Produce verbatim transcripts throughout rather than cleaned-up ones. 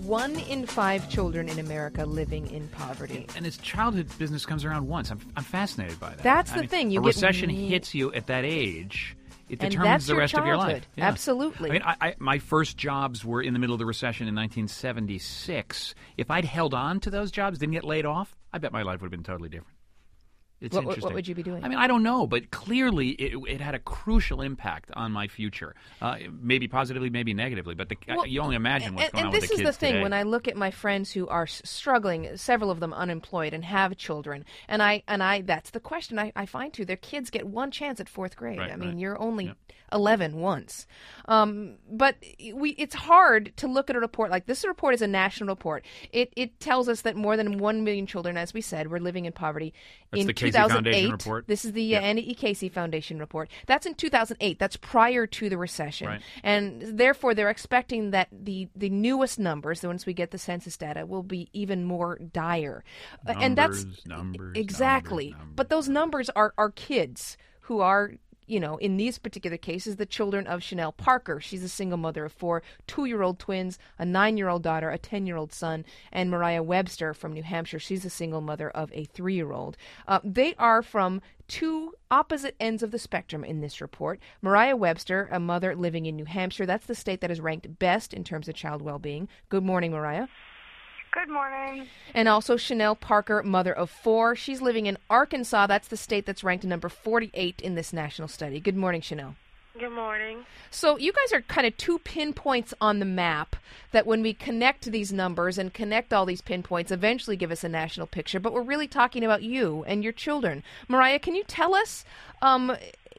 One in five children in America living in poverty. And this childhood business comes around once. I'm, I'm fascinated by that. That's I the mean, thing. You a get recession re- hits you at that age. It and determines that's the your rest childhood. of your life. Yeah. Absolutely. I mean, I, I, my first jobs were in the middle of the recession in nineteen seventy-six. If I'd held on to those jobs, didn't get laid off, I bet my life would have been totally different. It's what, interesting. What would you be doing? I mean, I don't know, but clearly it, it had a crucial impact on my future. Uh, maybe positively, maybe negatively, but the, well, you only imagine what's and, going and on with the kids this is the thing. today. When I look at my friends who are struggling, several of them unemployed and have children, and I and I that's the question I, I find too. Their kids get one chance at fourth grade. Right, I mean, right. you're only Yep. eleven once. Um, but we it's hard to look at a report like this. Report is a national report. It it tells us that more than one million children, as we said, were living in poverty That's in the Casey two thousand eight. Foundation report. This is the Yep. uh, Annie E. Casey Foundation report. That's in two thousand eight. That's prior to the recession. Right. And therefore, they're expecting that the, the newest numbers, the once we get the census data, will be even more dire. Uh, and that's Numbers, numbers, exactly. numbers, numbers. But those numbers are, are kids who are, you know, in these particular cases, the children of Chanel Parker. She's a single mother of four two-year-old twins, a nine-year-old daughter, a ten-year-old son, and Mariah Webster from New Hampshire. She's a single mother of a three-year-old. Uh, they are from two opposite ends of the spectrum in this report. Mariah Webster, a mother living in New Hampshire, that's the state that is ranked best in terms of child well-being. Good morning, Mariah. Good morning. And also Chanel Parker, mother of four. She's living in Arkansas. That's the state that's ranked number forty-eight in this national study. Good morning, Chanel. Good morning. So you guys are kind of two pinpoints on the map that when we connect these numbers and connect all these pinpoints eventually give us a national picture, but we're really talking about you and your children. Mariah, can you tell us, um,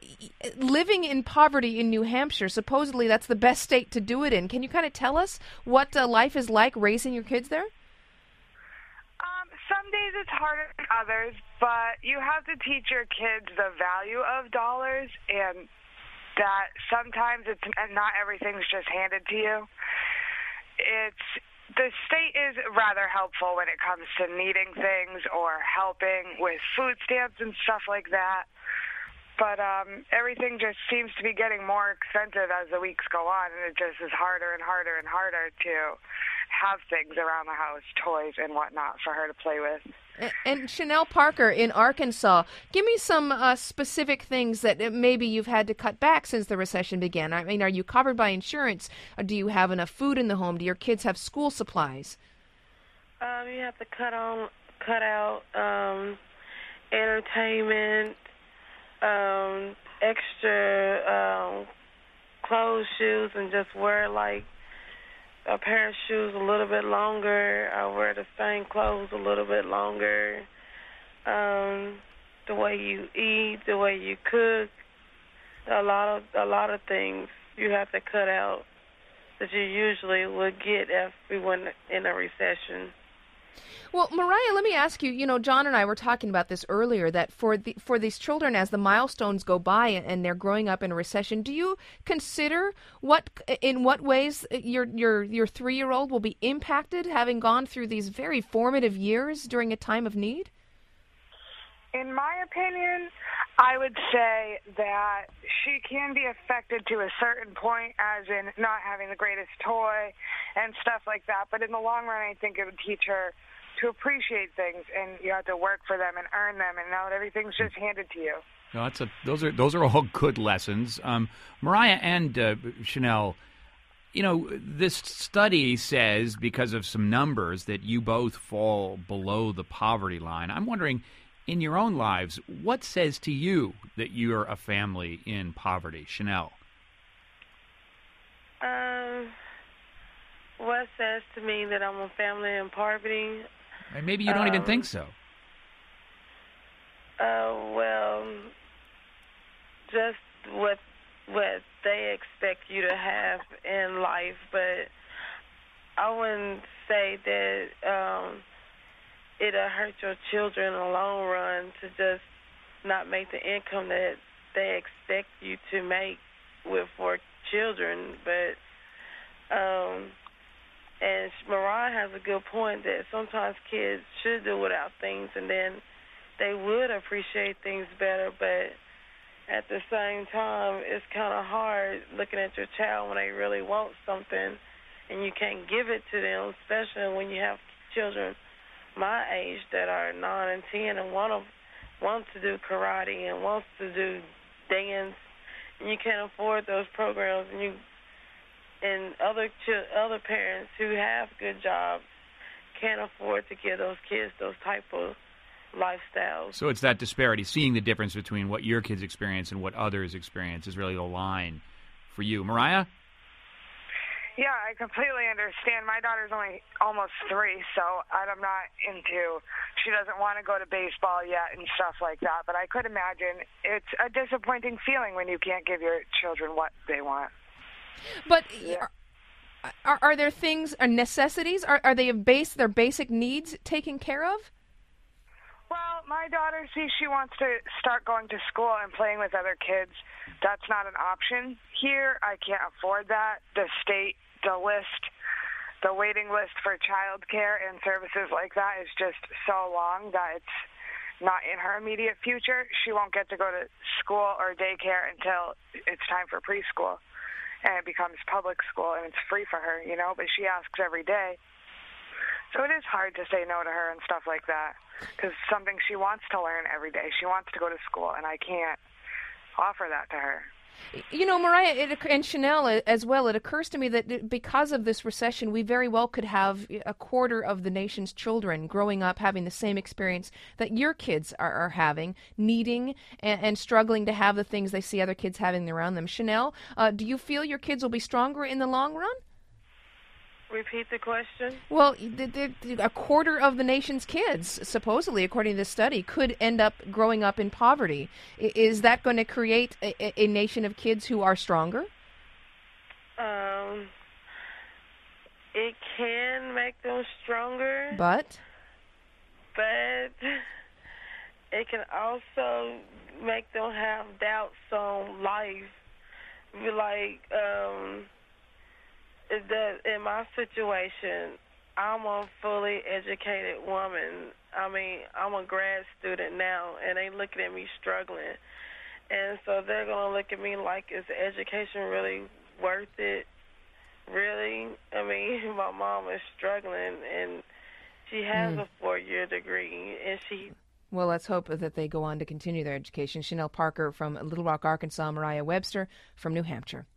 living in poverty in New Hampshire, supposedly that's the best state to do it in. Can you kind of tell us what uh, life is like raising your kids there? Um, some days it's harder than others, but you have to teach your kids the value of dollars and that sometimes it's not everything's just handed to you. It's the state is rather helpful when it comes to needing things or helping with food stamps and stuff like that. But um, everything just seems to be getting more expensive as the weeks go on, and it just is harder and harder and harder to have things around the house, toys and whatnot, for her to play with. And, and Chanel Parker in Arkansas, give me some uh, specific things that maybe you've had to cut back since the recession began. I mean, are you covered by insurance? Or do you have enough food in the home? Do your kids have school supplies? Um, you have to cut on, cut out um, entertainment, um, extra um, clothes, shoes, and just wear like a pair of shoes a little bit longer. I wear the same clothes a little bit longer. Um, the way you eat, the way you cook, a lot of a lot of things you have to cut out that you usually would get if we went in a recession. Well, Mariah, let me ask you, you know, John and I were talking about this earlier, that for the for these children, as the milestones go by and they're growing up in a recession, do you consider what, in what ways your your your three-year-old will be impacted, having gone through these very formative years during a time of need? In my opinion, I would say that she can be affected to a certain point, as in not having the greatest toy and stuff like that. But in the long run, I think it would teach her to appreciate things, and you have to work for them and earn them, and not everything's just handed to you. No, that's a, those are those are all good lessons. Um, Mariah and uh, Chanel, you know, this study says, because of some numbers, that you both fall below the poverty line. I'm wondering, in your own lives, what says to you that you're a family in poverty? Chanel. Um, what says to me that I'm a family in poverty? And maybe you don't um, even think so. Uh, well, just what what they expect you to have in life, but I wouldn't say that um, it'll hurt your children in the long run to just not make the income that they expect you to make with four children. But um, and Mariah has a good point that sometimes kids should do without things, and then they would appreciate things better. But at the same time, it's kind of hard looking at your child when they really want something and you can't give it to them, especially when you have children my age that are nine and ten and want to wants to do karate and wants to do dance, and you can't afford those programs, and you and other ch- other parents who have good jobs can't afford to give those kids those type of lifestyles. So it's that disparity, seeing the difference between what your kids experience and what others experience is really the line for you. Mariah? Yeah, I completely understand. My daughter's only almost three, so I'm not into, she doesn't want to go to baseball yet and stuff like that. But I could imagine it's a disappointing feeling when you can't give your children what they want. But Yeah. are, are, are there things, are necessities? Are, are they base, their basic needs taken care of? Well, my daughter, see, she wants to start going to school and playing with other kids. That's not an option here. I can't afford that. The state, the list, the waiting list for child care and services like that is just so long that it's not in her immediate future. She won't get to go to school or daycare until it's time for preschool, and it becomes public school, and it's free for her, you know, but she asks every day. So it is hard to say no to her and stuff like that, because it's something she wants to learn every day. She wants to go to school, and I can't offer that to her. You know, Mariah it, and Chanel as well, it occurs to me that because of this recession, we very well could have a quarter of the nation's children growing up having the same experience that your kids are, are having, needing and, and struggling to have the things they see other kids having around them. Chanel, uh, do you feel your kids will be stronger in the long run? Repeat the question. Well, the, the, a quarter of the nation's kids, supposedly, according to this study, could end up growing up in poverty. I, is that going to create a, a nation of kids who are stronger? Um, it can make them stronger, But? but it can also make them have doubts on life. Be like, um... is that in my situation, I'm a fully educated woman. I mean, I'm a grad student now, and they looking at me struggling. And so they're going to look at me like, is the education really worth it? Really? I mean, my mom is struggling, and she has mm. a four-year degree, and she... Well, let's hope that they go on to continue their education. Chanel Parker from Little Rock, Arkansas, Mariah Webster from New Hampshire.